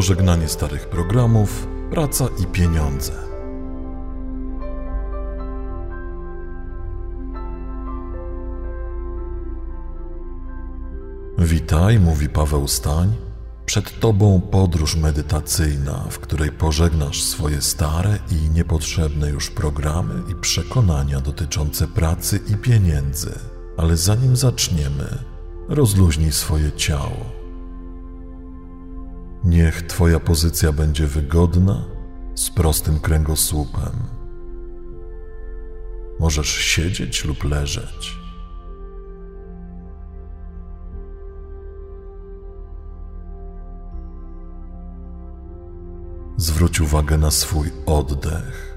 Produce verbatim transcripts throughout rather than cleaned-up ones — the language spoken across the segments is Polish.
pożegnanie starych programów, praca i pieniądze. Witaj, mówi Paweł Stań. Przed Tobą podróż medytacyjna, w której pożegnasz swoje stare i niepotrzebne już programy i przekonania dotyczące pracy i pieniędzy. Ale zanim zaczniemy, rozluźnij swoje ciało. Niech Twoja pozycja będzie wygodna, z prostym kręgosłupem. Możesz siedzieć lub leżeć. Zwróć uwagę na swój oddech.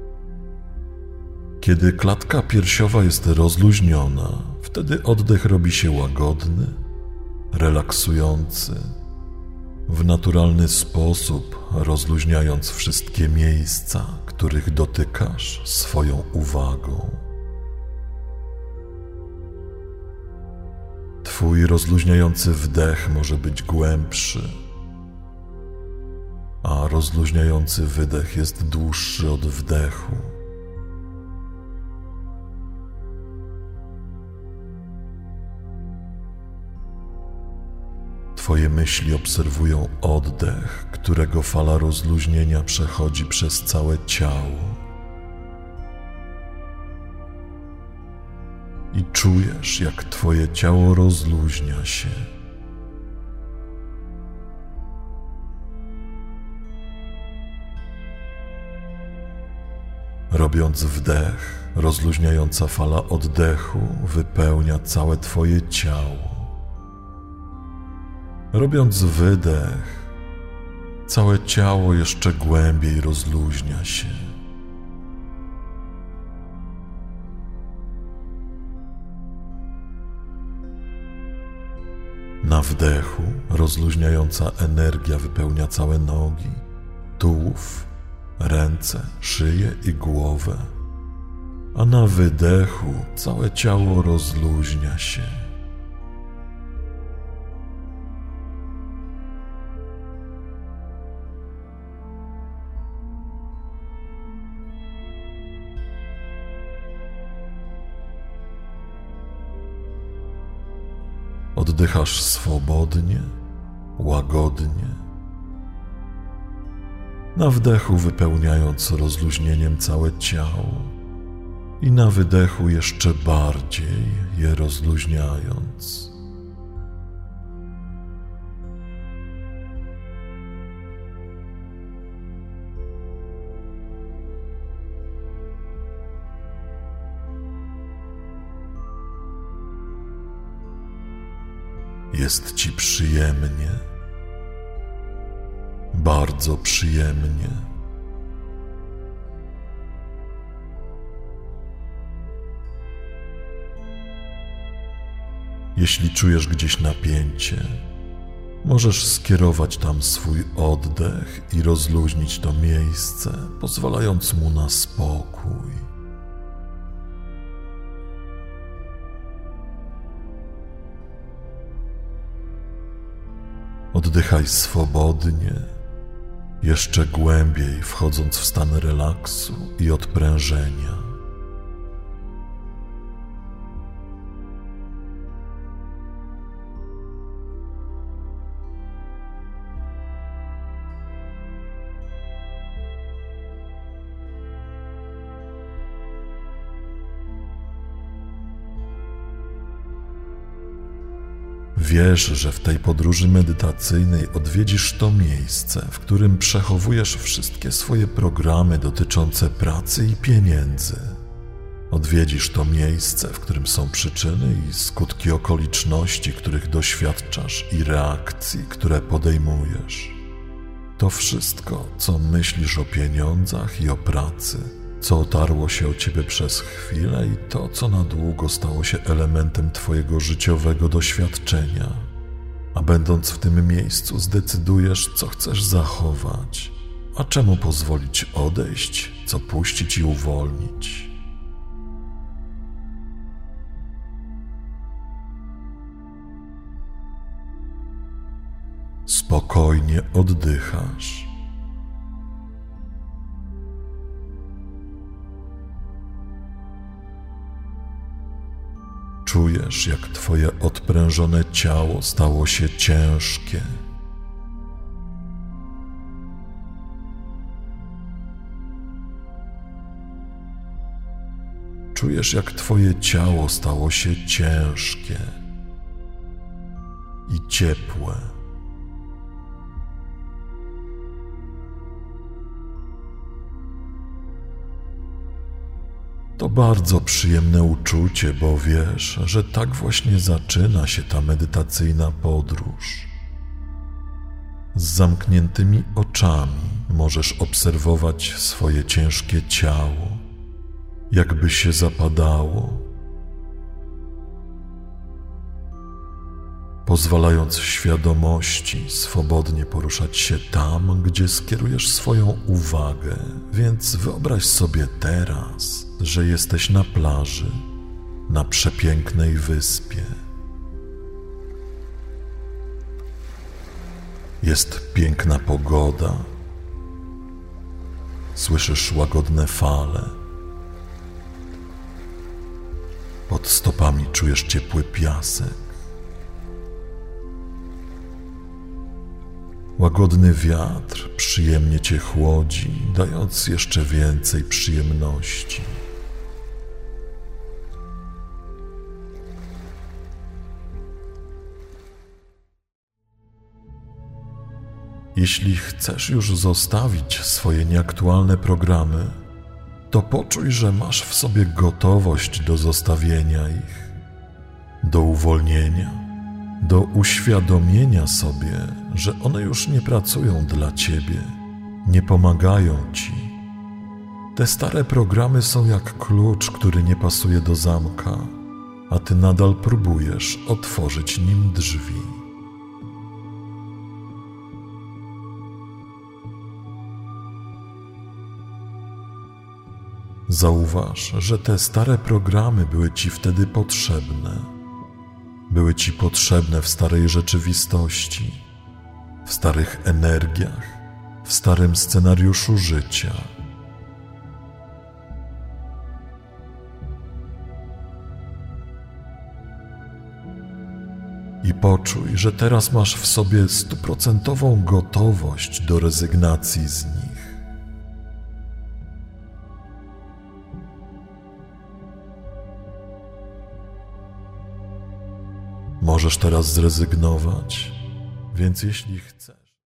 Kiedy klatka piersiowa jest rozluźniona, wtedy oddech robi się łagodny, relaksujący, w naturalny sposób rozluźniając wszystkie miejsca, których dotykasz swoją uwagą. Twój rozluźniający wdech może być głębszy, a rozluźniający wydech jest dłuższy od wdechu. Twoje myśli obserwują oddech, którego fala rozluźnienia przechodzi przez całe ciało. I czujesz, jak Twoje ciało rozluźnia się. Robiąc wdech, rozluźniająca fala oddechu wypełnia całe Twoje ciało. Robiąc wydech, całe ciało jeszcze głębiej rozluźnia się. Na wdechu rozluźniająca energia wypełnia całe nogi, tułów, ręce, szyję i głowę, a na wydechu całe ciało rozluźnia się. Oddychasz swobodnie, łagodnie, na wdechu wypełniając rozluźnieniem całe ciało i na wydechu jeszcze bardziej je rozluźniając. Jest Ci przyjemnie, bardzo przyjemnie. Jeśli czujesz gdzieś napięcie, możesz skierować tam swój oddech i rozluźnić to miejsce, pozwalając mu na spokój. Oddychaj swobodnie, jeszcze głębiej wchodząc w stan relaksu i odprężenia. Wiesz, że w tej podróży medytacyjnej odwiedzisz to miejsce, w którym przechowujesz wszystkie swoje programy dotyczące pracy i pieniędzy. Odwiedzisz to miejsce, w którym są przyczyny i skutki okoliczności, których doświadczasz i reakcji, które podejmujesz. To wszystko, co myślisz o pieniądzach i o pracy, co otarło się o Ciebie przez chwilę i to, co na długo stało się elementem Twojego życiowego doświadczenia. A będąc w tym miejscu zdecydujesz, co chcesz zachować, a czemu pozwolić odejść, co puścić i uwolnić. spokojnie oddychasz. Czujesz, jak twoje odprężone ciało stało się ciężkie. Czujesz, jak twoje ciało stało się ciężkie i ciepłe. To bardzo przyjemne uczucie, bo wiesz, że tak właśnie zaczyna się ta medytacyjna podróż. Z zamkniętymi oczami możesz obserwować swoje ciężkie ciało, jakby się zapadało, pozwalając świadomości swobodnie poruszać się tam, gdzie skierujesz swoją uwagę. Więc wyobraź sobie teraz, że jesteś na plaży, na przepięknej wyspie. Jest piękna pogoda, słyszysz łagodne fale. Pod stopami czujesz ciepły piasek. Łagodny wiatr przyjemnie cię chłodzi, dając jeszcze więcej przyjemności. Jeśli chcesz już zostawić swoje nieaktualne programy, to poczuj, że masz w sobie gotowość do zostawienia ich, do uwolnienia, do uświadomienia sobie, że one już nie pracują dla ciebie, nie pomagają ci. Te stare programy są jak klucz, który nie pasuje do zamka, a ty nadal próbujesz otworzyć nim drzwi. Zauważ, że te stare programy były ci wtedy potrzebne. Były ci potrzebne w starej rzeczywistości, w starych energiach, w starym scenariuszu życia. I poczuj, że teraz masz w sobie stuprocentową gotowość do rezygnacji z nich. Możesz teraz zrezygnować, więc jeśli chcesz...